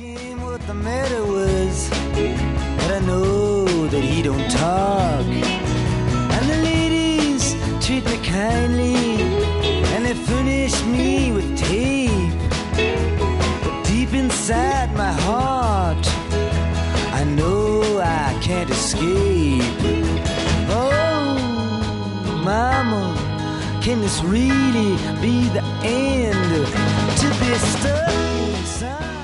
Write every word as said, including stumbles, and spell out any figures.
him what the matter was, but I know that he don't talk. And the ladies treat me kindly, and they furnish me with tape. But deep inside my heart, I know I can't escape. Oh, mama, can this really be the end? To be stuck inside